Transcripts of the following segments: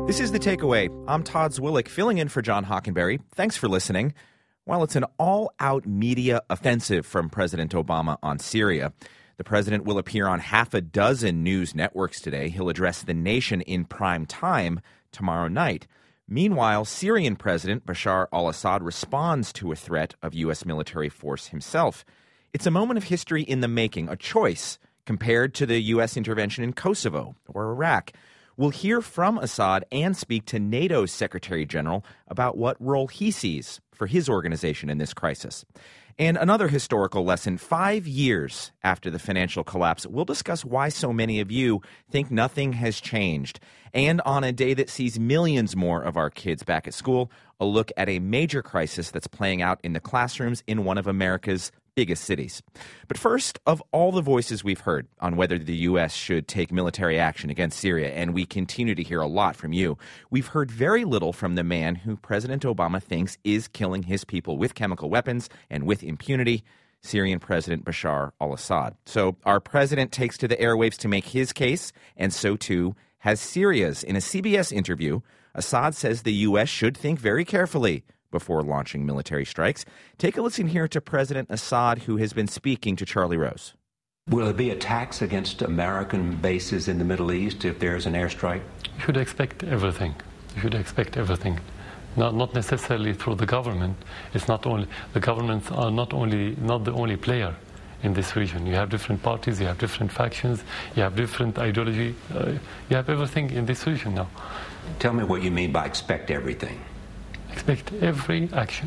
This is The Takeaway. I'm Todd Zwillich, filling in for John Hockenberry. Thanks for listening. Well, it's an all-out media offensive from President Obama on Syria. The president will appear on half a dozen news networks today. He'll address the nation in prime time tomorrow night. Meanwhile, Syrian President Bashar al-Assad responds to a threat of U.S. military force himself. It's a moment of history in the making, a choice compared to the U.S. intervention in Kosovo or Iraq. We'll hear from Assad and speak to NATO's Secretary General about what role he sees for his organization in this crisis. And another historical lesson, 5 years after the financial collapse, we'll discuss why so many of you think nothing has changed. And on a day that sees millions more of our kids back at school, a look at a major crisis that's playing out in the classrooms in one of America's biggest cities. But first, of all the voices we've heard on whether the U.S. should take military action against Syria, and we continue to hear a lot from you, we've heard very little from the man who President Obama thinks is killing his people with chemical weapons and with impunity, Syrian President Bashar al-Assad. So our president takes to the airwaves to make his case, and so too has Syria's. In a CBS interview, Assad says the U.S. should think very carefully before launching military strikes. Take a listen here to President Assad, who has been speaking to Charlie Rose. Will there be attacks against American bases in the Middle East if there's an airstrike? You should expect everything. You should expect everything. Not necessarily through the government. It's not only the governments are not the only player in this region. You have different parties, you have different factions, you have different ideology. You have everything in this region now. Tell me what you mean by expect everything. Expect every action.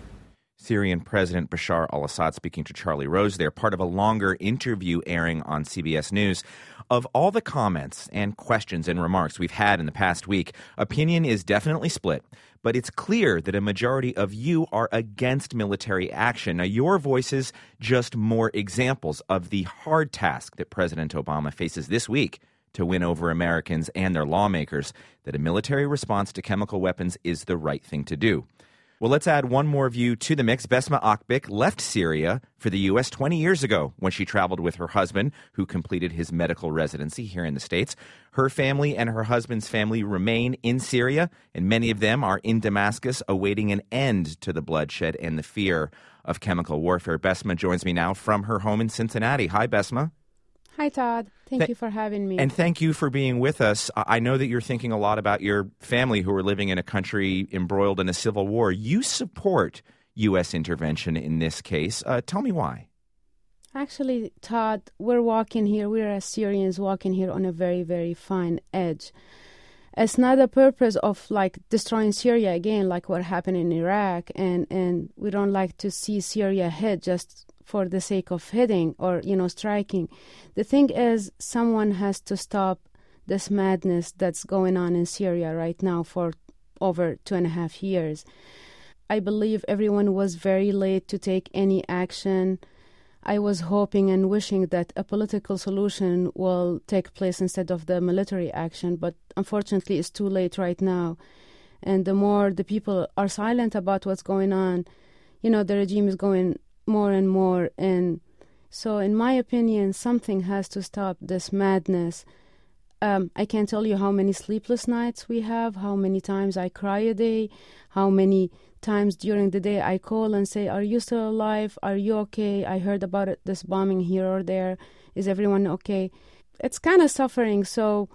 Syrian President Bashar al-Assad speaking to Charlie Rose. They're part of a longer interview airing on CBS News. Of all the comments and questions and remarks we've had in the past week, opinion is definitely split. But it's clear that a majority of you are against military action. Now, your voices just more examples of the hard task that President Obama faces this week to win over Americans and their lawmakers, that a military response to chemical weapons is the right thing to do. Well, let's add one more view to the mix. Besma Akbik left Syria for the U.S. 20 years ago when she traveled with her husband, who completed his medical residency here in the States. Her family and her husband's family remain in Syria, and many of them are in Damascus awaiting an end to the bloodshed and the fear of chemical warfare. Besma joins me now from her home in Cincinnati. Hi, Besma. Hi, Todd. Thank you for having me. And thank you for being with us. I know that you're thinking a lot about your family who are living in a country embroiled in a civil war. You support U.S. intervention in this case. Tell me why. Actually, Todd, we're as Syrians walking here on a very, very fine edge. It's not the purpose of destroying Syria again, like what happened in Iraq, and we don't like to see Syria hit just for the sake of hitting or, striking. The thing is, someone has to stop this madness that's going on in Syria right now for over 2.5 years. I believe everyone was very late to take any action. I was hoping and wishing that a political solution will take place instead of the military action, but unfortunately it's too late right now. And the more the people are silent about what's going on, the regime is going more and more. And so in my opinion, something has to stop this madness. I can't tell you how many sleepless nights we have, how many times I cry a day, how many times during the day I call and say, are you still alive? Are you okay? I heard about this bombing here or there. Is everyone okay? It's kind of suffering. So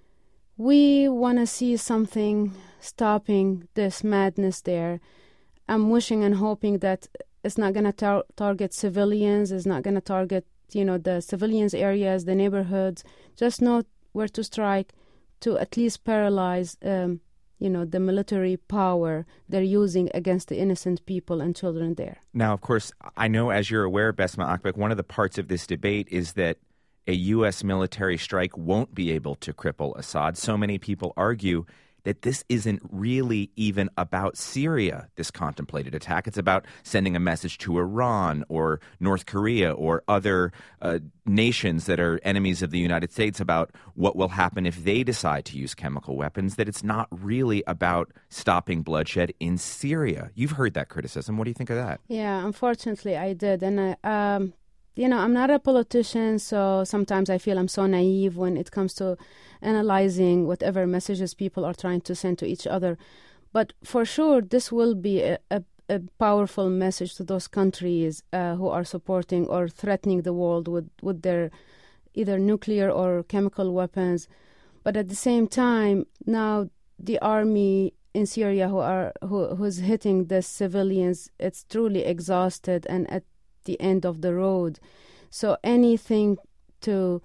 we want to see something stopping this madness there. I'm wishing and hoping that it's not going to target civilians. It's not going to target, the civilians' areas, the neighborhoods. Just know where to strike to at least paralyze, the military power they're using against the innocent people and children there. Now, of course, I know, as you're aware, Besma Akbik, one of the parts of this debate is that a U.S. military strike won't be able to cripple Assad. So many people argue that this isn't really even about Syria, this contemplated attack. It's about sending a message to Iran or North Korea or other nations that are enemies of the United States about what will happen if they decide to use chemical weapons, that it's not really about stopping bloodshed in Syria. You've heard that criticism. What do you think of that? Yeah, unfortunately I did. And I'm not a politician, so sometimes I feel I'm so naive when it comes to analyzing whatever messages people are trying to send to each other. But for sure, this will be a powerful message to those countries who are supporting or threatening the world with their either nuclear or chemical weapons. But at the same time, now the army in Syria who's hitting the civilians, it's truly exhausted and at the end of the road. So anything to,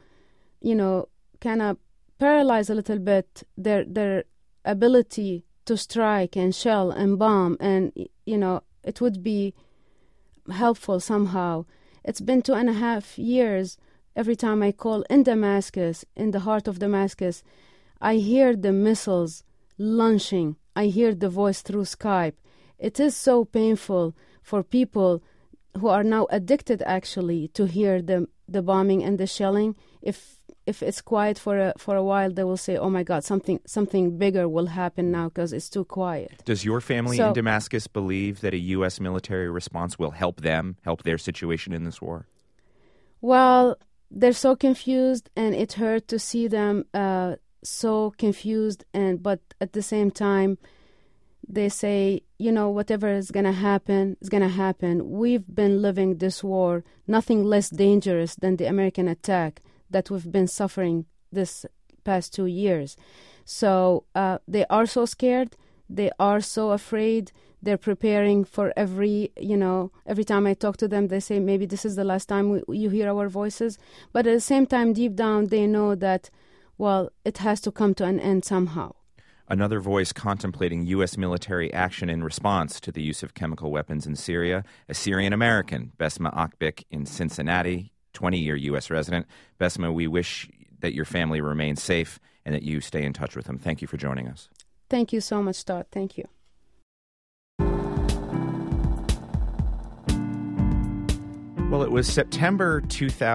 kind of paralyze a little bit their ability to strike and shell and bomb, and, it would be helpful somehow. It's been 2.5 years. Every time I call in Damascus, in the heart of Damascus, I hear the missiles launching. I hear the voice through Skype. It is so painful for people who are now addicted, actually, to hear the bombing and the shelling. If it's quiet for a while, they will say, "Oh my God, something bigger will happen now because it's too quiet." Does your family in Damascus believe that a U.S. military response will help their situation in this war? Well, they're so confused, and it hurt to see them so confused. But at the same time, they say, whatever is going to happen is going to happen. We've been living this war, nothing less dangerous than the American attack that we've been suffering this past 2 years. So they are so scared. They are so afraid. They're preparing for every time I talk to them, they say, maybe this is the last time you hear our voices. But at the same time, deep down, they know that, well, it has to come to an end somehow. Another voice contemplating U.S. military action in response to the use of chemical weapons in Syria, a Syrian-American, Besma Akbik in Cincinnati, 20-year U.S. resident. Besma, we wish that your family remains safe and that you stay in touch with them. Thank you for joining us. Thank you so much, Todd. Thank you. Well, it was September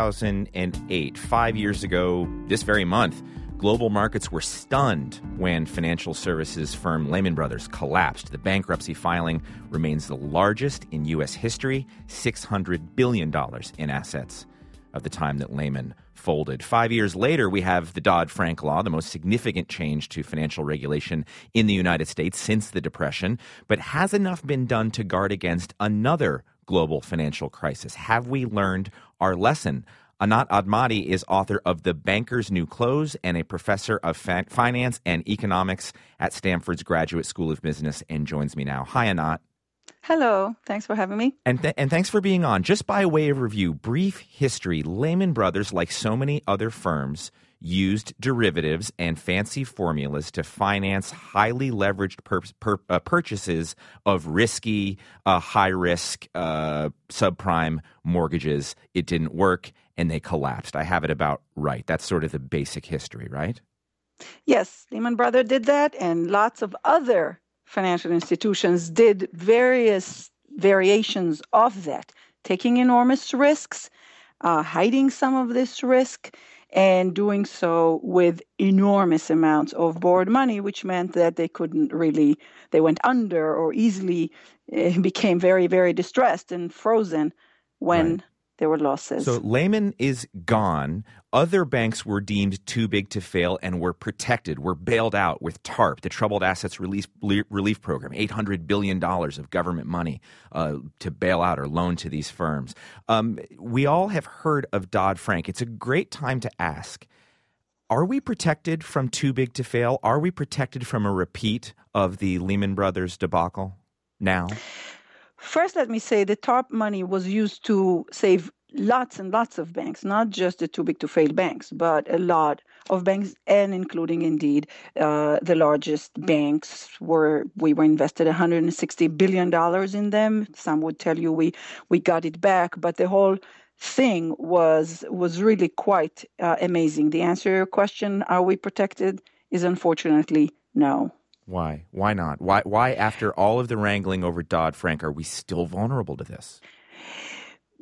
2008, 5 years ago this very month. Global markets were stunned when financial services firm Lehman Brothers collapsed. The bankruptcy filing remains the largest in U.S. history, $600 billion in assets of the time that Lehman folded. 5 years later, we have the Dodd-Frank law, the most significant change to financial regulation in the United States since the Depression. But has enough been done to guard against another global financial crisis? Have we learned our lesson? Anat Admati is author of The Banker's New Clothes and a professor of finance and economics at Stanford's Graduate School of Business and joins me now. Hi, Anat. Hello. Thanks for having me. And thanks for being on. Just by way of review, brief history, Lehman Brothers, like so many other firms, used derivatives and fancy formulas to finance highly leveraged purchases of risky, high-risk, subprime mortgages. It didn't work, and they collapsed. I have it about right. That's sort of the basic history, right? Yes, Lehman Brothers did that, and lots of other financial institutions did various variations of that, taking enormous risks, hiding some of this risk, and doing so with enormous amounts of borrowed money, which meant that they went under or easily became very, very distressed and frozen when there were losses. So Lehman is gone. Other banks were deemed too big to fail and were protected, were bailed out with TARP, the Troubled Assets Relief Program, $800 billion of government money to bail out or loan to these firms. We all have heard of Dodd-Frank. It's a great time to ask, are we protected from too big to fail? Are we protected from a repeat of the Lehman Brothers debacle now? First, let me say the TARP money was used to save lots and lots of banks, not just the too big to fail banks, but a lot of banks, and including indeed the largest banks. We were invested $160 billion in them. Some would tell you we got it back, but the whole thing was really quite amazing. The answer to your question, are we protected, is unfortunately no. Why? Why not? Why after all of the wrangling over Dodd-Frank, are we still vulnerable to this?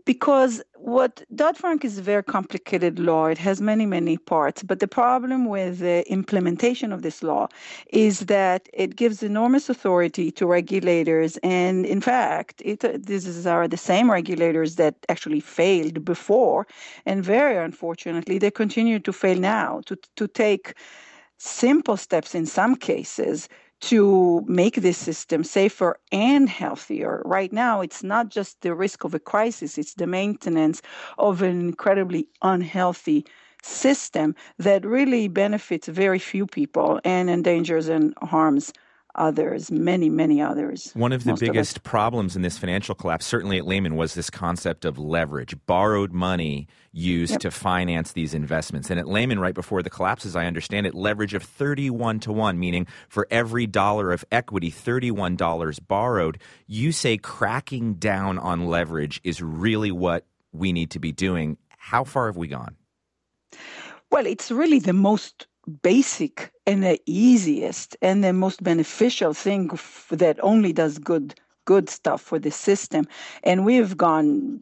Because what Dodd-Frank is a very complicated law. It has many, many parts. But the problem with the implementation of this law is that it gives enormous authority to regulators. And in fact, these are the same regulators that actually failed before. And very unfortunately, they continue to fail now, to take simple steps in some cases to make this system safer and healthier. Right now, it's not just the risk of a crisis, it's the maintenance of an incredibly unhealthy system that really benefits very few people and endangers and harms others, many, many others. One of the biggest problems in this financial collapse, certainly at Lehman, was this concept of leverage, borrowed money used to finance these investments. And at Lehman, right before the collapse, as I understand it, leverage of 31-1, meaning for every dollar of equity, $31 borrowed. You say cracking down on leverage is really what we need to be doing. How far have we gone? Well, it's really the most basic and the easiest and the most beneficial thing that only does good stuff for the system. And we've done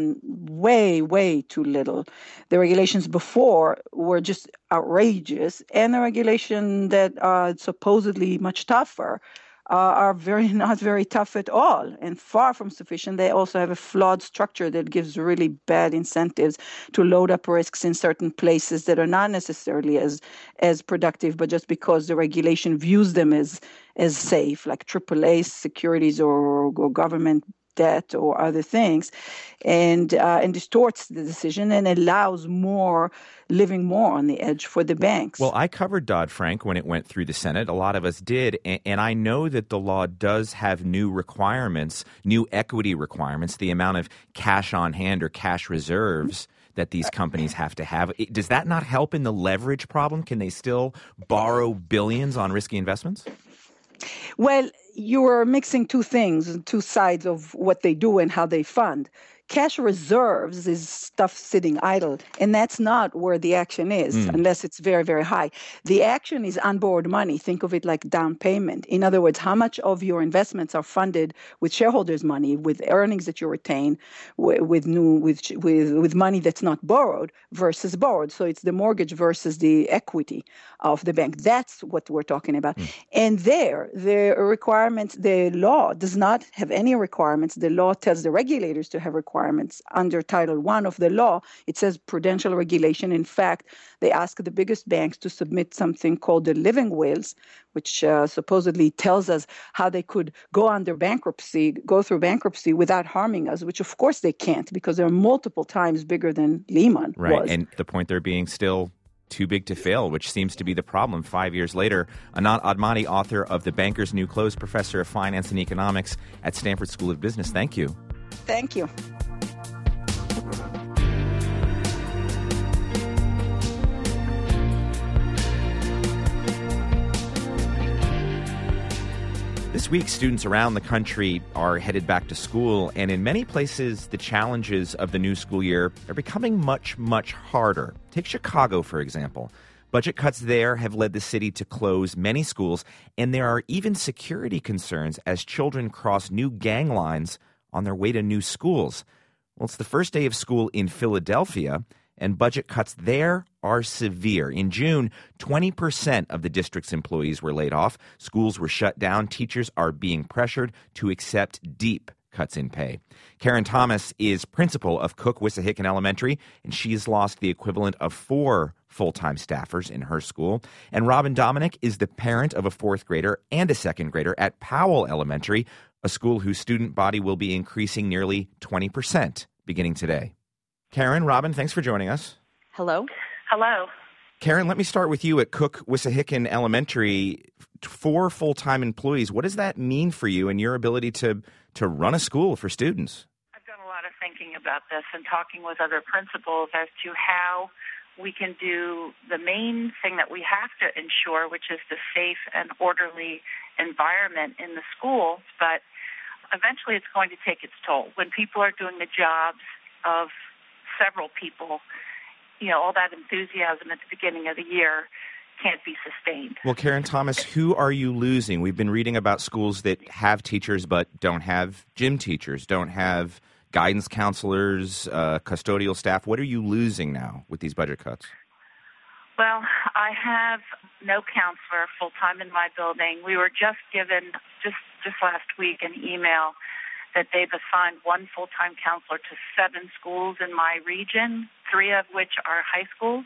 way too little. The regulations before were just outrageous, and the regulation that are supposedly much tougher are not very tough at all and far from sufficient. They also have a flawed structure that gives really bad incentives to load up risks in certain places that are not necessarily as productive, but just because the regulation views them as safe, like AAA securities or government debt or other things, and distorts the decision and allows living more on the edge for the banks. Well, I covered Dodd-Frank when it went through the Senate. A lot of us did. And I know that the law does have new requirements, new equity requirements, the amount of cash on hand or cash reserves that these companies have to have. Does that not help in the leverage problem? Can they still borrow billions on risky investments? Well, you are mixing two things, two sides of what they do and how they fund. Cash reserves is stuff sitting idle, and that's not where the action is, unless it's very, very high. The action is unborrowed money. Think of it like down payment. In other words, how much of your investments are funded with shareholders' money, with earnings that you retain, with money that's not borrowed versus borrowed. So it's the mortgage versus the equity of the bank. That's what we're talking about. And the requirements, the law does not have any requirements. The law tells the regulators to have requirements. Under Title I of the law, it says prudential regulation. In fact, they ask the biggest banks to submit something called the living wills, which supposedly tells us how they could go through bankruptcy without harming us, which of course they can't because they're multiple times bigger than Lehman was. And the point they're being still too big to fail, which seems to be the problem 5 years later. Anat Admati, author of The Banker's New Clothes, professor of finance and economics at Stanford School of Business. Thank you. Thank you. This week, students around the country are headed back to school, and in many places, the challenges of the new school year are becoming much, much harder. Take Chicago, for example. Budget cuts there have led the city to close many schools, and there are even security concerns as children cross new gang lines on their way to new schools. Well, it's the first day of school in Philadelphia, and budget cuts there are severe. In June, 20% of the district's employees were laid off. Schools were shut down. Teachers are being pressured to accept deep cuts in pay. Karen Thomas is principal of Cook-Wissahickon Elementary, and she's lost the equivalent of 4 full-time staffers in her school. And Robin Dominic is the parent of a 4th grader and a 2nd grader at Powell Elementary, a school whose student body will be increasing nearly 20% beginning today. Karen, Robin, thanks for joining us. Hello. Hello. Karen, let me start with you at Cook-Wissahickon Elementary. 4 full-time employees. What does that mean for you and your ability to run a school for students? I've done a lot of thinking about this and talking with other principals as to how we can do the main thing that we have to ensure, which is the safe and orderly environment in the schools. But eventually it's going to take its toll. When people are doing the jobs of several people, all that enthusiasm at the beginning of the year can't be sustained. Well, Karen Thomas, who are you losing? We've been reading about schools that have teachers but don't have gym teachers, don't have guidance counselors, custodial staff? What are you losing now with these budget cuts? Well, I have no counselor full-time in my building. We were just given, just last week, an email that they've assigned one full-time counselor to 7 schools in my region, 3 of which are high schools,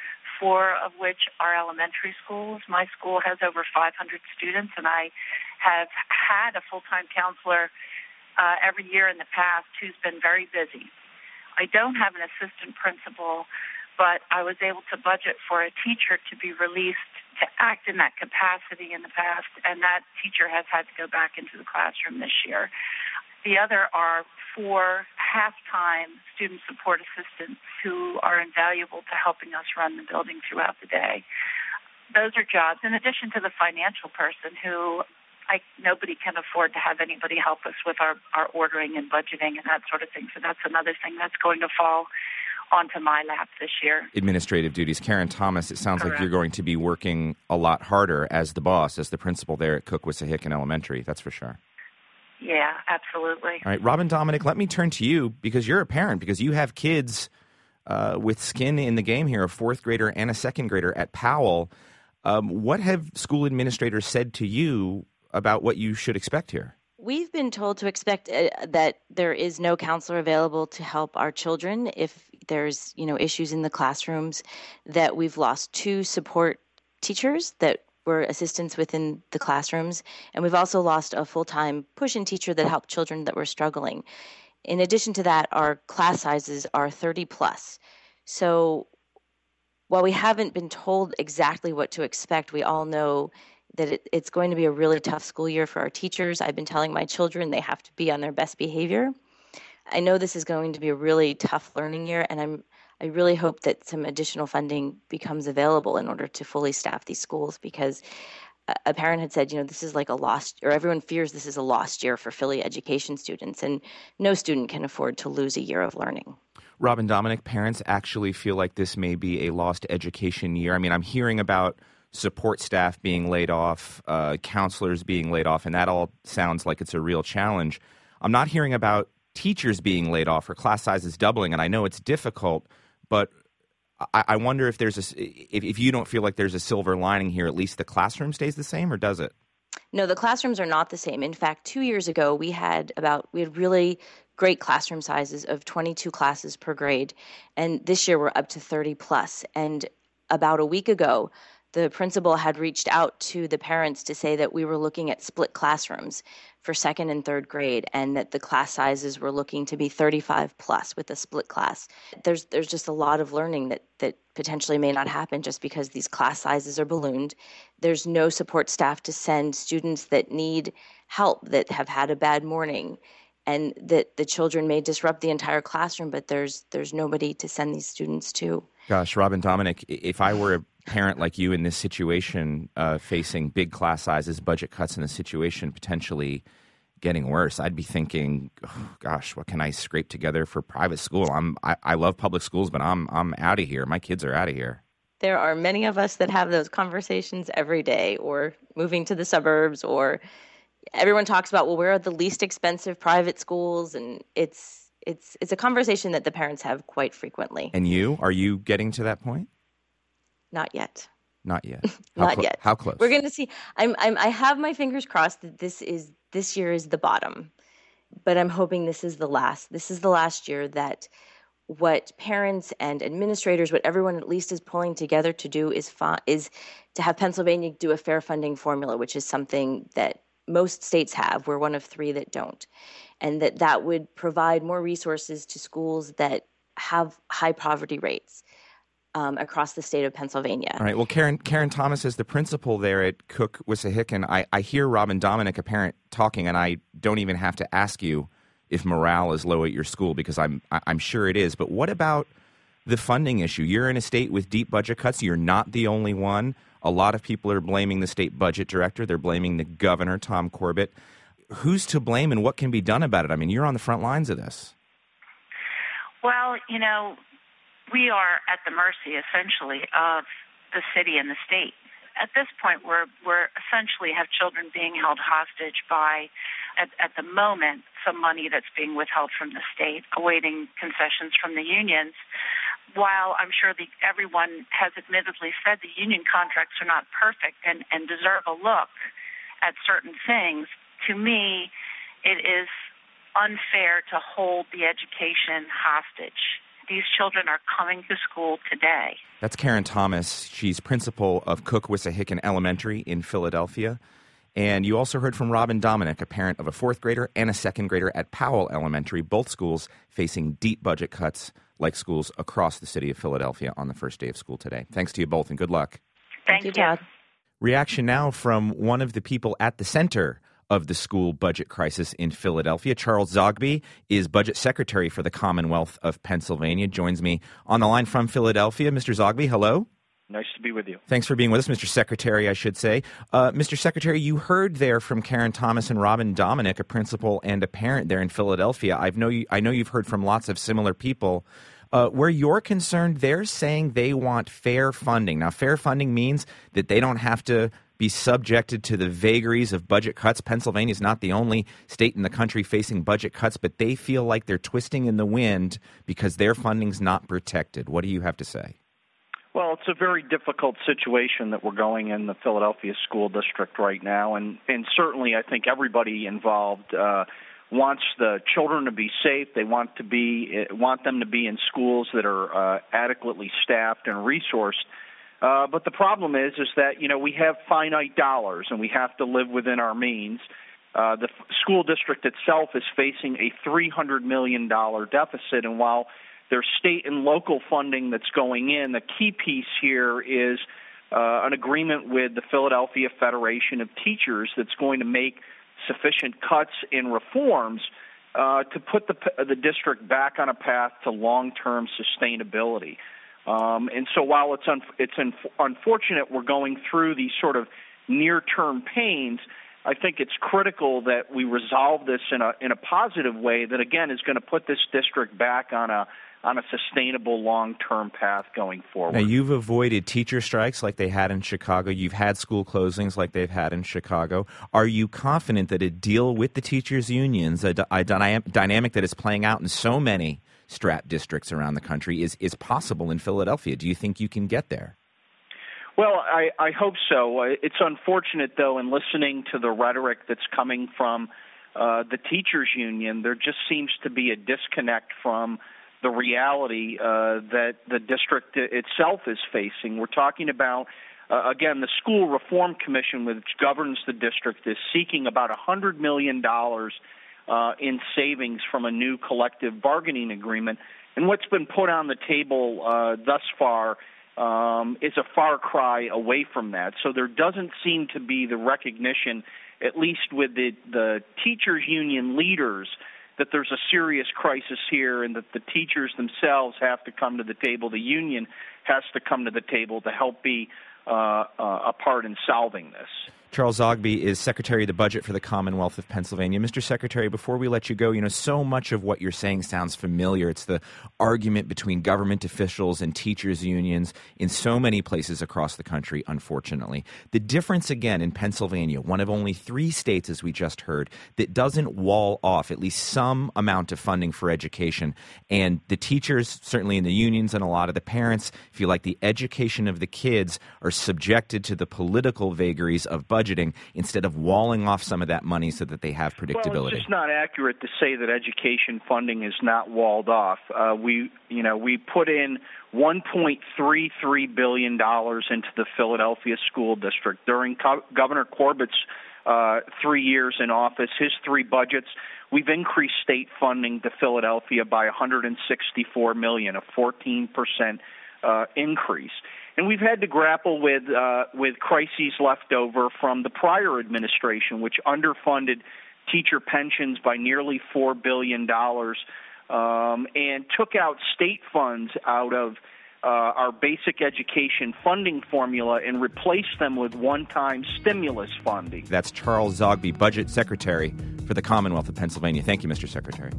4 of which are elementary schools. My school has over 500 students, and I have had a full-time counselor every year in the past who's been very busy. I don't have an assistant principal, but I was able to budget for a teacher to be released to act in that capacity in the past, and that teacher has had to go back into the classroom this year. The other are 4 half-time student support assistants who are invaluable to helping us run the building throughout the day. Those are jobs, in addition to the financial person who nobody can afford to have anybody help us with our ordering and budgeting and that sort of thing. So that's another thing that's going to fall onto my lap this year. Administrative duties. Karen Thomas, it sounds Correct. like you're going to be working a lot harder as the boss, as the principal there at Cook-Wissahickon Elementary. That's for sure. Yeah, absolutely. All right, Robin Dominick, let me turn to you because you're a parent, because you have kids with skin in the game here, a 4th grader and a 2nd grader at Powell. What have school administrators said to you about what you should expect here? We've been told to expect that there is no counselor available to help our children if there's, issues in the classrooms, that we've lost 2 support teachers that were assistants within the classrooms, and we've also lost a full-time push-in teacher that helped children that were struggling. In addition to that, our class sizes are 30 plus. So while we haven't been told exactly what to expect, we all know that it's going to be a really tough school year for our teachers. I've been telling my children they have to be on their best behavior. I know this is going to be a really tough learning year, and I really hope that some additional funding becomes available in order to fully staff these schools, because a parent had said, this is like a lost, or everyone fears this is a lost year for Philly education students, and no student can afford to lose a year of learning. Robin Dominick, parents actually feel like this may be a lost education year. I mean, I'm hearing about support staff being laid off, counselors being laid off, and that all sounds like it's a real challenge. I'm not hearing about teachers being laid off or class sizes doubling, and I know it's difficult, but I wonder if if you don't feel like there's a silver lining here, at least the classroom stays the same, or does it? No, the classrooms are not the same. In fact, 2 years ago, we had really great classroom sizes of 22 classes per grade, and this year we're up to 30 plus. And about a week ago, the principal had reached out to the parents to say that we were looking at split classrooms for 2nd and 3rd grade, and that the class sizes were looking to be 35 plus with a split class. There's just a lot of learning that potentially may not happen just because these class sizes are ballooned. There's no support staff to send students that need help, that have had a bad morning, and that the children may disrupt the entire classroom, but there's nobody to send these students to. Gosh, Robin Dominick, if I were a parent like you in this situation, facing big class sizes, budget cuts in the situation potentially getting worse, I'd be thinking, oh, gosh, what can I scrape together for private school? I love public schools, but I'm out of here. My kids are out of here. There are many of us that have those conversations every day, or moving to the suburbs, or everyone talks about, well, where are the least expensive private schools? And it's a conversation that the parents have quite frequently. And are you getting to that point? Not yet. Not yet. Not yet. How close? We're going to see. I have my fingers crossed that this year is the bottom, but I'm hoping this is the last. This is the last year that what parents and administrators, what everyone at least is pulling together to do is to have Pennsylvania do a fair funding formula, which is something that most states have. We're one of 3 that don't, and that would provide more resources to schools that have high poverty rates across the state of Pennsylvania. All right. Well, Karen Thomas is the principal there at Cook-Wissahickon. I hear Robin Dominick, a parent, talking, and I don't even have to ask you if morale is low at your school, because I'm sure it is. But what about the funding issue? You're in a state with deep budget cuts. You're not the only one. A lot of people are blaming the state budget director. They're blaming the governor, Tom Corbett. Who's to blame, and what can be done about it? I mean, you're on the front lines of this. Well, we are at the mercy, essentially, of the city and the state. At this point, we're essentially have children being held hostage by at the moment, some money that's being withheld from the state, awaiting concessions from the unions. While I'm sure everyone has admittedly said the union contracts are not perfect and deserve a look at certain things, to me, it is unfair to hold the education hostage. These children are coming to school today. That's Karen Thomas. She's principal of Cook-Wissahickon Elementary in Philadelphia. And you also heard from Robin Dominic, a parent of a fourth grader and a second grader at Powell Elementary, both schools facing deep budget cuts like schools across the city of Philadelphia on the first day of school today. Thanks to you both and good luck. Thank you, Todd. Reaction now from one of the people at the center of the school budget crisis in Philadelphia. Charles Zogby is budget secretary for the Commonwealth of Pennsylvania, joins me on the line from Philadelphia. Mr. Zogby, hello. Nice to be with you. Thanks for being with us, Mr. Secretary, I should say. Mr. Secretary, you heard there from Karen Thomas and Robin Dominic, a principal and a parent there in Philadelphia. I know you've heard from lots of similar people. Where you're concerned, they're saying they want fair funding. Now, fair funding means that they don't have to be subjected to the vagaries of budget cuts. Pennsylvania is not the only state in the country facing budget cuts, but they feel like they're twisting in the wind because their funding's not protected. What do you have to say? Well, it's a very difficult situation that we're going in the Philadelphia School District right now, and certainly I think everybody involved wants the children to be safe. They want them to be in schools that are adequately staffed and resourced. But the problem is that we have finite dollars and we have to live within our means. The school district itself is facing a $300 million deficit, and while there's state and local funding that's going in, the key piece here is an agreement with the Philadelphia Federation of Teachers that's going to make sufficient cuts and reforms to put the district back on a path to long-term sustainability. And so while it's unfortunate we're going through these sort of near-term pains, I think it's critical that we resolve this in a positive way that, again, is going to put this district back on a sustainable long-term path going forward. Now, you've avoided teacher strikes like they had in Chicago. You've had school closings like they've had in Chicago. Are you confident that a deal with the teachers' unions, a dynamic that is playing out in so many strap districts around the country, is possible in Philadelphia? Do you think you can get there? Well, I hope so. It's unfortunate, though, in listening to the rhetoric that's coming from the teachers' union, there just seems to be a disconnect from the reality that the district itself is facing. We're talking about, again, the School Reform Commission, which governs the district, is seeking about $100 million in savings from a new collective bargaining agreement. And what's been put on the table thus far is a far cry away from that. So there doesn't seem to be the recognition, at least with the teachers' union leaders, that there's a serious crisis here and that the teachers themselves have to come to the table. The union has to come to the table to help be a part in solving this. Charles Zogby is Secretary of the Budget for the Commonwealth of Pennsylvania. Mr. Secretary, before we let you go, so much of what you're saying sounds familiar. It's the argument between government officials and teachers' unions in so many places across the country, unfortunately. The difference, again, in Pennsylvania, one of only 3 states, as we just heard, that doesn't wall off at least some amount of funding for education. And the teachers, certainly in the unions and a lot of the parents, feel like the education of the kids are subjected to the political vagaries of budgeting instead of walling off some of that money so that they have predictability. Well, it's just not accurate to say that education funding is not walled off. We put in $1.33 billion into the Philadelphia School District during Governor Corbett's 3 years in office. His 3 budgets, we've increased state funding to Philadelphia by $164 million, a 14% increase. And we've had to grapple with crises left over from the prior administration, which underfunded teacher pensions by nearly $4 billion and took out state funds out of our basic education funding formula and replaced them with one-time stimulus funding. That's Charles Zogby, Budget Secretary for the Commonwealth of Pennsylvania. Thank you, Mr. Secretary.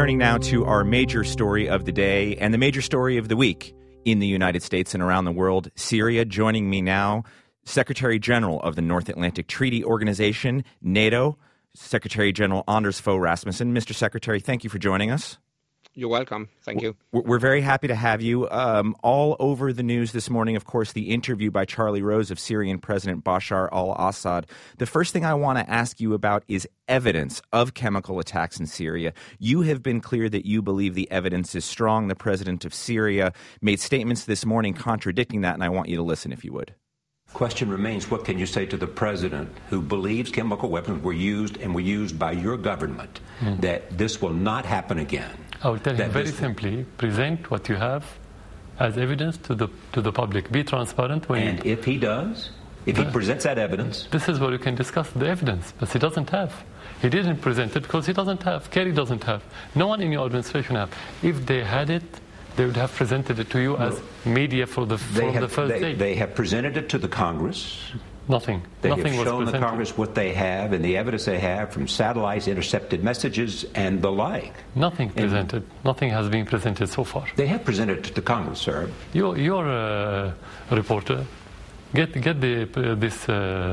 turning now to our major story of the day and the major story of the week in the United States and around the world, Syria. Joining me now, Secretary General of the North Atlantic Treaty Organization, NATO, Secretary General Anders Fogh Rasmussen. Mr. Secretary, thank you for joining us. You're welcome. Thank you. We're very happy to have you. All over the news this morning, of course, the interview by Charlie Rose of Syrian President Bashar al-Assad. The first thing I want to ask you about is evidence of chemical attacks in Syria. You have been clear that you believe the evidence is strong. The president of Syria made statements this morning contradicting that, and I want you to listen if you would. Question remains, what can you say to the president who believes chemical weapons were used by your government, that this will not happen again? I will tell him very simply, present what you have as evidence to the public. Be transparent. And if he does, if he presents that evidence... This is where you can discuss the evidence, but he doesn't have. He didn't present it because he doesn't have. Kerry doesn't have. No one in your administration have. If they had it, they would have presented it to you as media for the first day. They have presented it to the Congress. Nothing. They Nothing have was shown presented. the Congress what they have and the evidence they have from satellites, intercepted messages, and the like. Nothing presented. Nothing has been presented so far. They have presented it to the Congress, sir. You're a reporter. Get this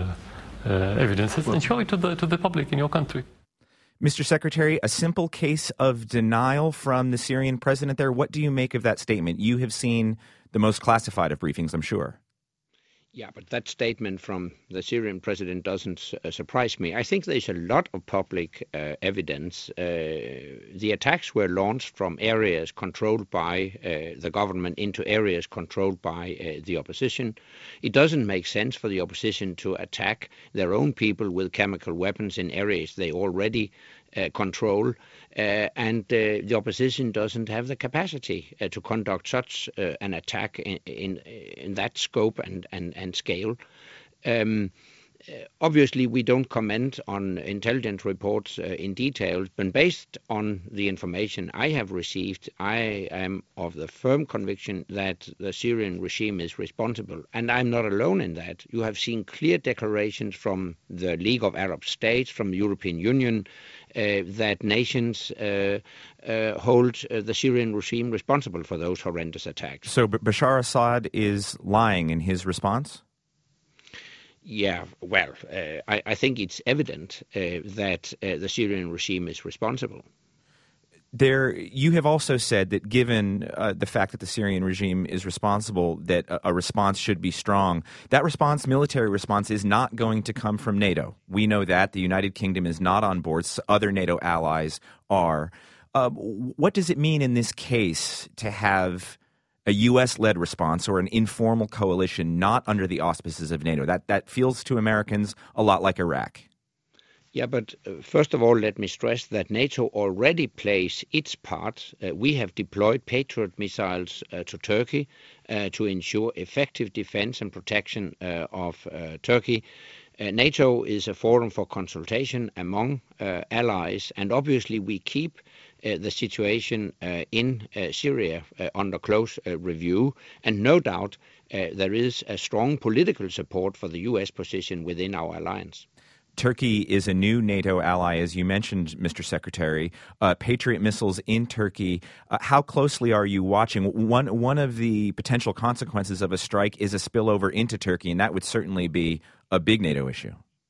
evidences and show it to the public in your country. Mr. Secretary, a simple case of denial from the Syrian president there. What do you make of that statement? You have seen the most classified of briefings, I'm sure. Yeah, but that statement from the Syrian president doesn't surprise me. I think there's a lot of public evidence. The attacks were launched from areas controlled by the government into areas controlled by the opposition. It doesn't make sense for the opposition to attack their own people with chemical weapons in areas they already control, and the opposition doesn't have the capacity to conduct such an attack in that scope and scale. Obviously, we don't comment on intelligence reports in detail, but based on the information I have received, I am of the firm conviction that the Syrian regime is responsible. And I'm not alone in that. You have seen clear declarations from the League of Arab States, from the European Union, that nations hold the Syrian regime responsible for those horrendous attacks. So Bashar Assad is lying in his response? Yeah, well, I think it's evident that the Syrian regime is responsible. You have also said that given the fact that the Syrian regime is responsible, that a response should be strong. That response, military response, is not going to come from NATO. We know that. The United Kingdom is not on board. Other NATO allies are. What does it mean in this case to have a U.S.-led response or an informal coalition not under the auspices of NATO? That feels to Americans a lot like Iraq. Yeah, but first of all, let me stress that NATO already plays its part. We have deployed Patriot missiles to Turkey to ensure effective defense and protection of Turkey. NATO is a forum for consultation among allies, and obviously we keep the situation in Syria under close review, and no doubt there is a strong political support for the U.S. position within our alliance. Turkey is a new NATO ally, as you mentioned, Mr. Secretary. Patriot missiles in Turkey. How closely are you watching? One of the potential consequences of a strike is a spillover into Turkey, and that would certainly be a big NATO issue.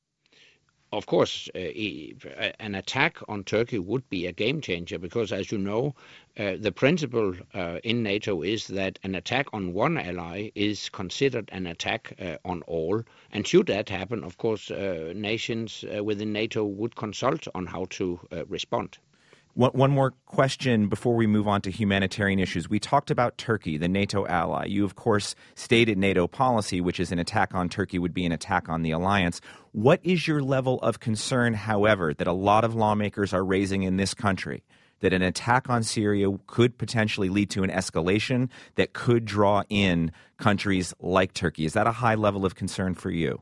Of course, an attack on Turkey would be a game changer because, as you know, the principle in NATO is that an attack on one ally is considered an attack on all. And should that happen, of course, nations within NATO would consult on how to respond. One more question before we move on to humanitarian issues. We talked about Turkey, the NATO ally. You, of course, stated NATO policy, which is an attack on Turkey would be an attack on the alliance. What is your level of concern, however, that a lot of lawmakers are raising in this country, that an attack on Syria could potentially lead to an escalation that could draw in countries like Turkey? Is that a high level of concern for you?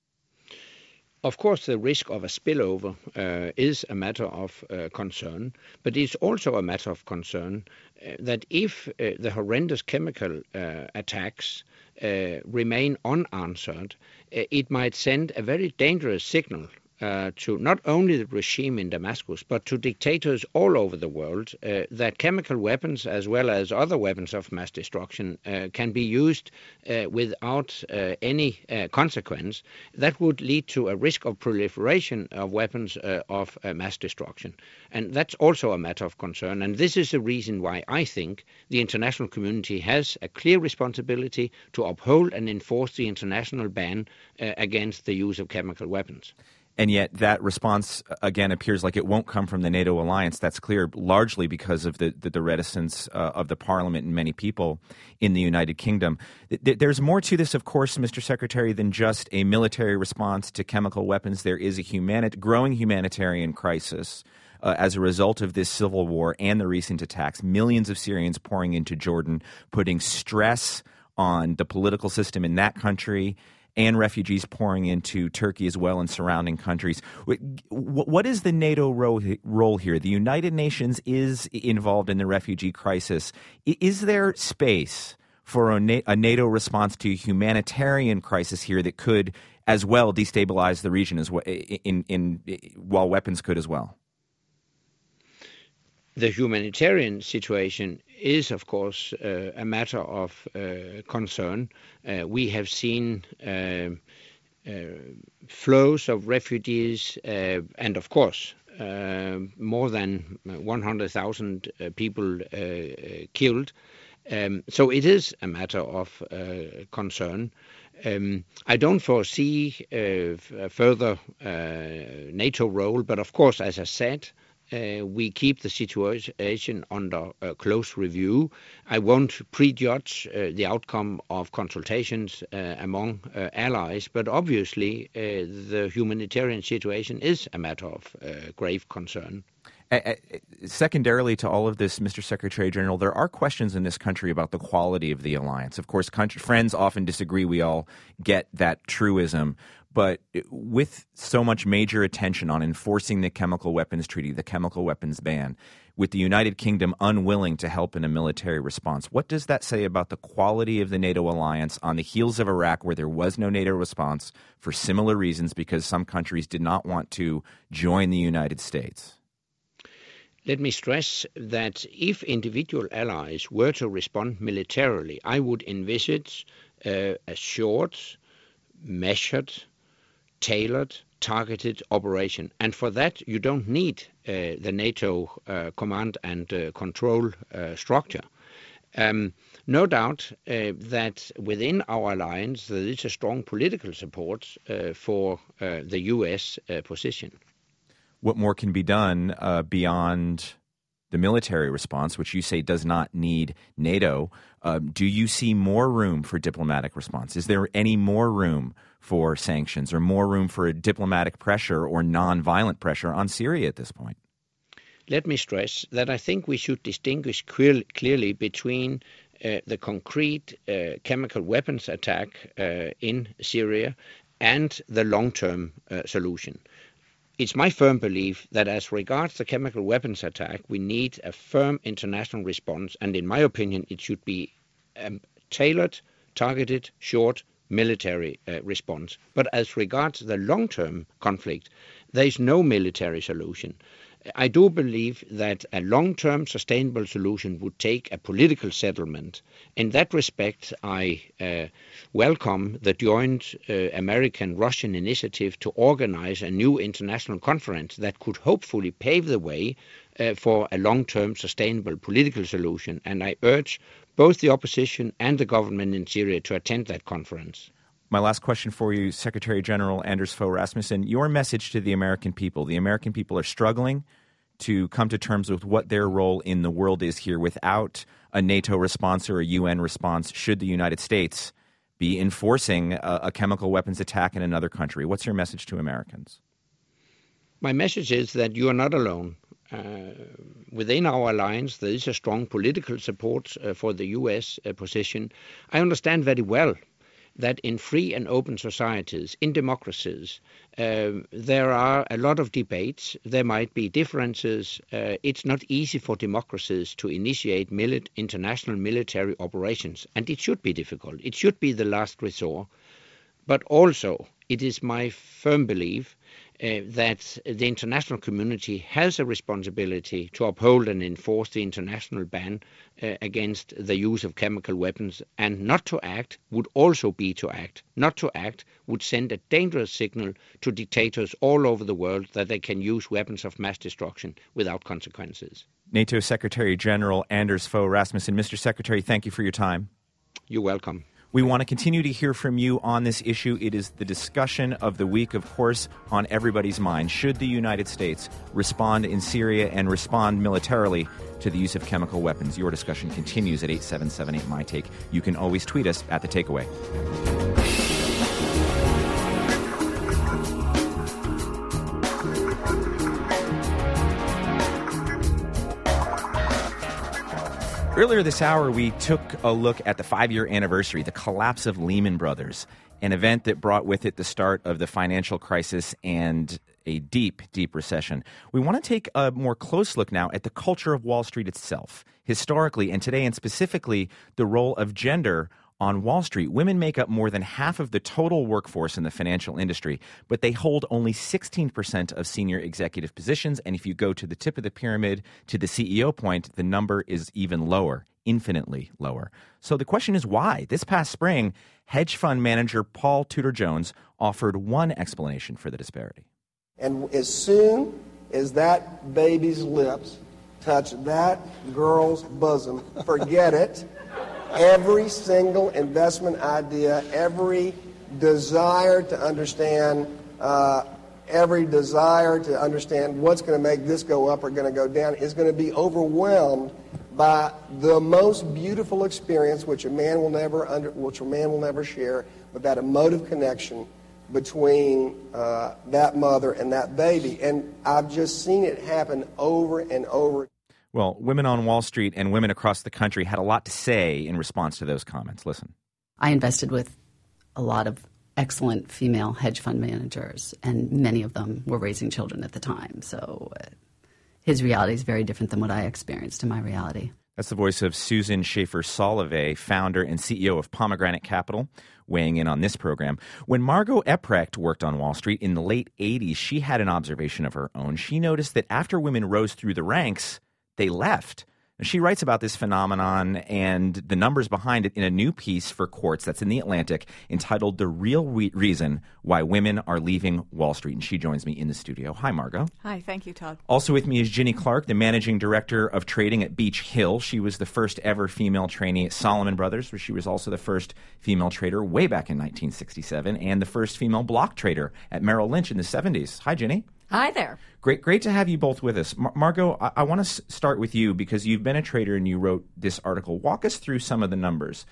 Of course, the risk of a spillover is a matter of concern, but it's also a matter of concern that if the horrendous chemical attacks remain unanswered, it might send a very dangerous signal to not only the regime in Damascus, but to dictators all over the world, that chemical weapons, as well as other weapons of mass destruction, can be used without any consequence, that would lead to a risk of proliferation of weapons of mass destruction. And that's also a matter of concern. And this is the reason why I think the international community has a clear responsibility to uphold and enforce the international ban against the use of chemical weapons. And yet that response, again, appears like it won't come from the NATO alliance. That's clear, largely because of the reticence of the parliament and many people in the United Kingdom. There's more to this, of course, Mr. Secretary, than just a military response to chemical weapons. There is a growing humanitarian crisis as a result of this civil war and the recent attacks. Millions of Syrians pouring into Jordan, putting stress on the political system in that country, and refugees pouring into Turkey as well and surrounding countries. What is the NATO role here? The United Nations is involved in the refugee crisis. Is there space for a NATO response to a humanitarian crisis here that could as well destabilize the region as well, while weapons could as well? The humanitarian situation is, of course, a matter of concern. We have seen flows of refugees and, of course, more than 100,000 people killed. So it is a matter of concern. I don't foresee a further NATO role, but of course, as I said, we keep the situation under close review. I won't prejudge the outcome of consultations among allies, but obviously the humanitarian situation is a matter of grave concern. Secondarily to all of this, Mr. Secretary General, there are questions in this country about the quality of the alliance. Of course, friends often disagree. We all get that truism. But with so much major attention on enforcing the chemical weapons treaty, the chemical weapons ban, with the United Kingdom unwilling to help in a military response, what does that say about the quality of the NATO alliance on the heels of Iraq, where there was no NATO response for similar reasons because some countries did not want to join the United States? Let me stress that if individual allies were to respond militarily, I would envisage a short, measured, tailored, targeted operation. And for that, you don't need the NATO command and control structure. No doubt that within our alliance, there is a strong political support for the U.S. position. What more can be done beyond the military response, which you say does not need NATO? Do you see more room for diplomatic response? Is there any more room for sanctions or more room for diplomatic pressure or nonviolent pressure on Syria at this point? Let me stress that I think we should distinguish clearly between the concrete chemical weapons attack in Syria and the long-term solution. It's my firm belief that as regards the chemical weapons attack, we need a firm international response, and in my opinion, it should be tailored, targeted, short, military response. But as regards the long-term conflict, there is no military solution. I do believe that a long-term sustainable solution would take a political settlement. In that respect, I welcome the joint American-Russian initiative to organize a new international conference that could hopefully pave the way for a long-term sustainable political solution. And I urge both the opposition and the government in Syria to attend that conference. My last question for you, Secretary General Anders Fogh Rasmussen, your message to the American people. The American people are struggling to come to terms with what their role in the world is here without a NATO response or a UN response should the United States be enforcing a chemical weapons attack in another country. What's your message to Americans? My message is that you are not alone. Within our alliance, there is a strong political support for the U.S. Position. I understand very well that in free and open societies, in democracies, there are a lot of debates. There might be differences. It's not easy for democracies to initiate international military operations, and it should be difficult. It should be the last resort. But also, it is my firm belief that the international community has a responsibility to uphold and enforce the international ban against the use of chemical weapons, and not to act would also be to act. Not to act would send a dangerous signal to dictators all over the world that they can use weapons of mass destruction without consequences. NATO Secretary General Anders Fogh Rasmussen. Mr. Secretary, thank you for your time. You're welcome. We want to continue to hear from you on this issue. It is the discussion of the week, of course, on everybody's mind. Should the United States respond in Syria and respond militarily to the use of chemical weapons? Your discussion continues at 8778-MyTake. You can always tweet us at The Takeaway. Earlier this hour, we took a look at the 5-year anniversary, the collapse of Lehman Brothers, an event that brought with it the start of the financial crisis and a deep, deep recession. We want to take a more close look now at the culture of Wall Street itself, historically and today, and specifically the role of gender on Wall Street. Women make up more than half of the total workforce in the financial industry, but they hold only 16% of senior executive positions. And if you go to the tip of the pyramid, to the CEO point, the number is even lower, infinitely lower. So the question is why? This past spring, hedge fund manager Paul Tudor Jones offered one explanation for the disparity. And as soon as that baby's lips touch that girl's bosom, forget it. Every single investment idea, every desire to understand what's going to make this go up or going to go down is going to be overwhelmed by the most beautiful experience, which a man will never share, but that emotive connection between that mother and that baby. And I've just seen it happen over and over. Well, women on Wall Street and women across the country had a lot to say in response to those comments. Listen. I invested with a lot of excellent female hedge fund managers, and many of them were raising children at the time. So his reality is very different than what I experienced in my reality. That's the voice of Susan Schaefer-Solovey, founder and CEO of Pomegranate Capital, weighing in on this program. When Margot Epprecht worked on Wall Street in the late 80s, she had an observation of her own. She noticed that after women rose through the ranks, they left. She writes about this phenomenon and the numbers behind it in a new piece for Quartz that's in The Atlantic entitled The Real Reason Why Women Are Leaving Wall Street. And she joins me in the studio. Hi, Margot. Hi, thank you, Todd. Also with me is Ginny Clark, the managing director of trading at Beach Hill. She was the first ever female trainee at Salomon Brothers, where she was also the first female trader way back in 1967 and the first female block trader at Merrill Lynch in the 70s. Hi, Ginny. Hi there. Great to have you both with us. Margot, I want to start with you because you've been a trader and you wrote this article. Walk us through some of the numbers.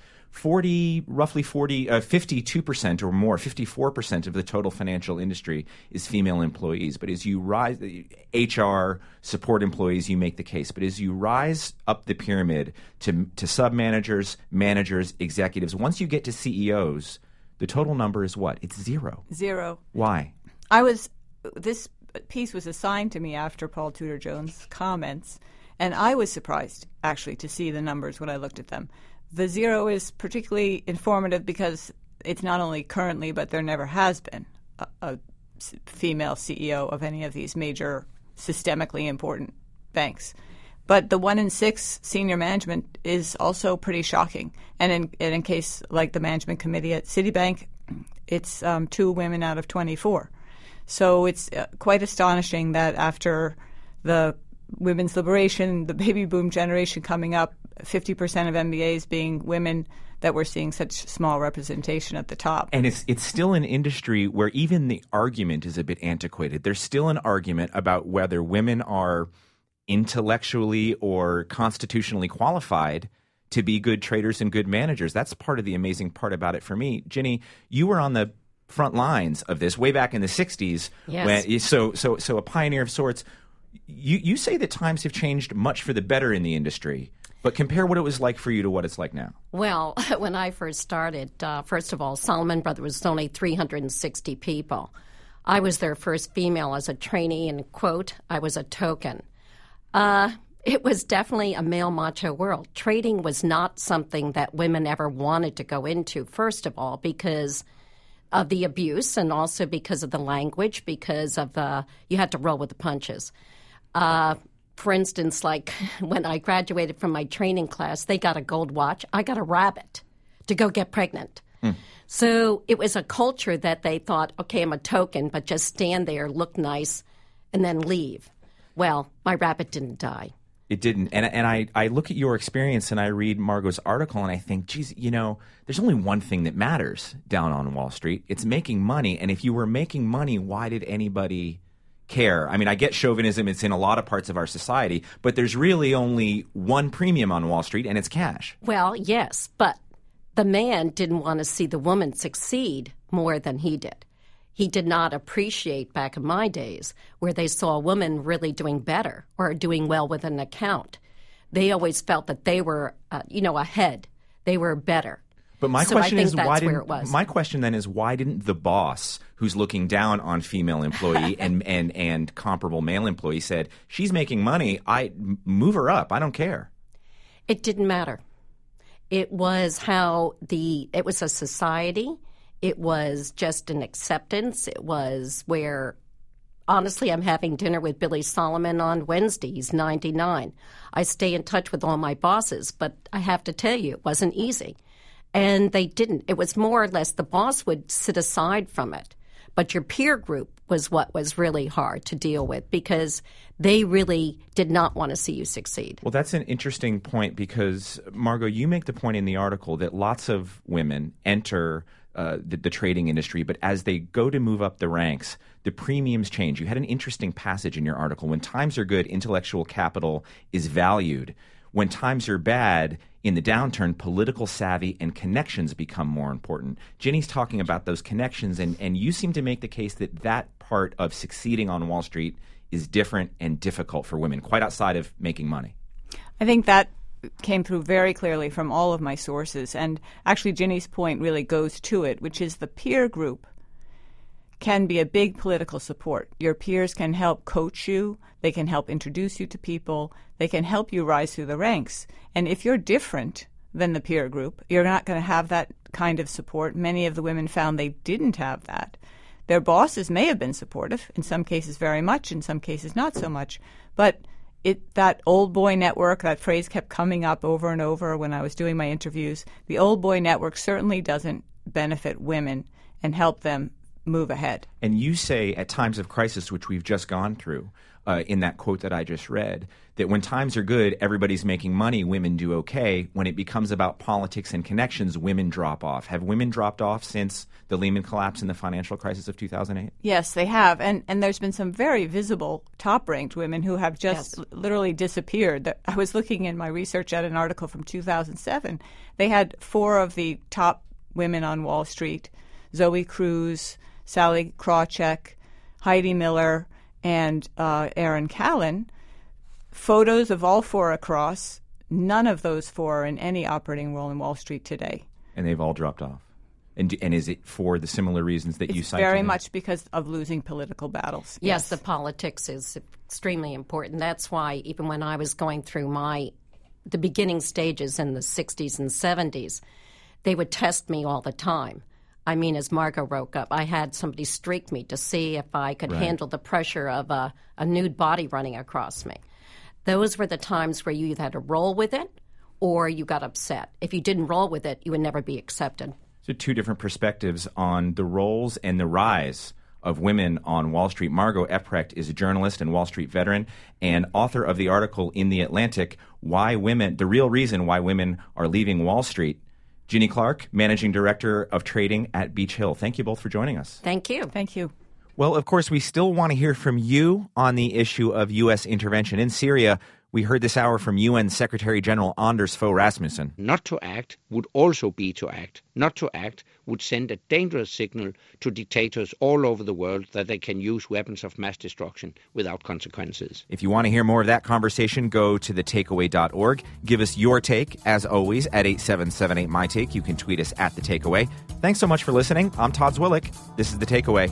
52% or more, 54% of the total financial industry is female employees. But as you rise, HR, support employees, you make the case. But as you rise up the pyramid to sub-managers, managers, executives, once you get to CEOs, the total number is what? It's zero. Zero. Why? This piece was assigned to me after Paul Tudor Jones' comments, and I was surprised, actually, to see the numbers when I looked at them. The zero is particularly informative because it's not only currently, but there never has been a female CEO of any of these major systemically important banks. But the 1 in 6 senior management is also pretty shocking. And in case like the management committee at Citibank, it's 2 women out of 24. So it's quite astonishing that after the women's liberation, the baby boom generation coming up, 50% of MBAs being women, that we're seeing such small representation at the top. And it's still an industry where even the argument is a bit antiquated. There's still an argument about whether women are intellectually or constitutionally qualified to be good traders and good managers. That's part of the amazing part about it for me. Ginny, you were on the front lines of this way back in the 60s. Yes. So a pioneer of sorts. You say that times have changed much for the better in the industry, but compare what it was like for you to what it's like now. Well, when I first started, first of all, Salomon Brothers was only 360 people. I was their first female as a trainee, and, quote, I was a token. It was definitely a male macho world. Trading was not something that women ever wanted to go into, first of all, because of the abuse and also because of the language, because of you had to roll with the punches. For instance, like when I graduated from my training class, they got a gold watch. I got a rabbit to go get pregnant. So it was a culture that they thought, okay, I'm a token, but just stand there, look nice, and then leave. Well, my rabbit didn't die. It didn't. And I look at your experience and I read Margot's article and I think, geez, there's only one thing that matters down on Wall Street. It's making money. And if you were making money, why did anybody care? I mean, I get chauvinism. It's in a lot of parts of our society. But there's really only one premium on Wall Street, and it's cash. Well, yes, but the man didn't want to see the woman succeed more than he did. He did not appreciate back in my days where they saw a woman really doing better or doing well with an account. They always felt that they were, ahead. They were better. But my question is, why why didn't the boss, who's looking down on female employee and comparable male employee, said, she's making money, I move her up, I don't care? It didn't matter. It was it was a society. It was just an acceptance. It was where, honestly, I'm having dinner with Billy Solomon on Wednesday. He's 99. I stay in touch with all my bosses, but I have to tell you, it wasn't easy. And they didn't. It was more or less the boss would sit aside from it. But your peer group was what was really hard to deal with because they really did not want to see you succeed. Well, that's an interesting point because, Margot, you make the point in the article that lots of women enter the trading industry, but as they go to move up the ranks, the premiums change. You had an interesting passage in your article. When times are good, intellectual capital is valued. When times are bad, in the downturn, political savvy and connections become more important. Ginny's talking about those connections, and you seem to make the case that part of succeeding on Wall Street is different and difficult for women, quite outside of making money. I think that came through very clearly from all of my sources. And actually, Ginny's point really goes to it, which is the peer group can be a big political support. Your peers can help coach you. They can help introduce you to people. They can help you rise through the ranks. And if you're different than the peer group, you're not going to have that kind of support. Many of the women found they didn't have that. Their bosses may have been supportive, in some cases very much, in some cases not so much. But that old boy network, that phrase kept coming up over and over when I was doing my interviews. The old boy network certainly doesn't benefit women and help them move ahead. And you say at times of crisis, which we've just gone through, in that quote that I just read, that when times are good, everybody's making money, women do okay. When it becomes about politics and connections, women drop off. Have women dropped off since the Lehman collapse and the financial crisis of 2008? Yes, they have. And there's been some very visible top-ranked women who have just literally disappeared. I was looking in my research at an article from 2007. They had 4 of the top women on Wall Street, Zoe Cruz, Sally Krawcheck, Heidi Miller, and Erin Callan. Photos of all 4 across. None of those 4 are in any operating role in Wall Street today. And they've all dropped off. And is it for the similar reasons that you cited? Very much because of losing political battles. Yes, the politics is extremely important. That's why even when I was going through the beginning stages in the 60s and 70s, they would test me all the time. I mean, as Margot wrote up, I had somebody streak me to see if I could handle the pressure of a nude body running across me. Those were the times where you either had to roll with it or you got upset. If you didn't roll with it, you would never be accepted. So 2 different perspectives on the roles and the rise of women on Wall Street. Margot Epprecht is a journalist and Wall Street veteran and author of the article in The Atlantic, The Real Reason Why Women Are Leaving Wall Street. Ginny Clark, Managing Director of Trading at Beach Hill. Thank you both for joining us. Thank you. Thank you. Well, of course, we still want to hear from you on the issue of U.S. intervention in Syria. We heard this hour from UN Secretary General Anders Fogh Rasmussen. Not to act would also be to act. Not to act would send a dangerous signal to dictators all over the world that they can use weapons of mass destruction without consequences. If you want to hear more of that conversation, go to thetakeaway.org. Give us your take, as always, at 8778MyTake. You can tweet us at The Takeaway. Thanks so much for listening. I'm Todd Zwillich. This is The Takeaway.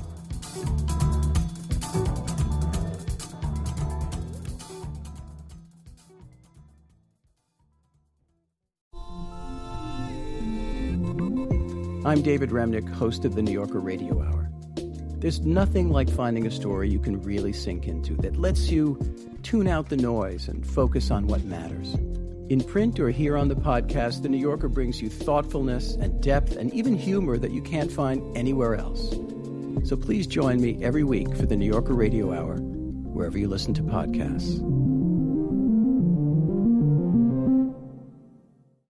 I'm David Remnick, host of the New Yorker Radio Hour. There's nothing like finding a story you can really sink into that lets you tune out the noise and focus on what matters. In print or here on the podcast, The New Yorker brings you thoughtfulness and depth and even humor that you can't find anywhere else. So please join me every week for The New Yorker Radio Hour, wherever you listen to podcasts.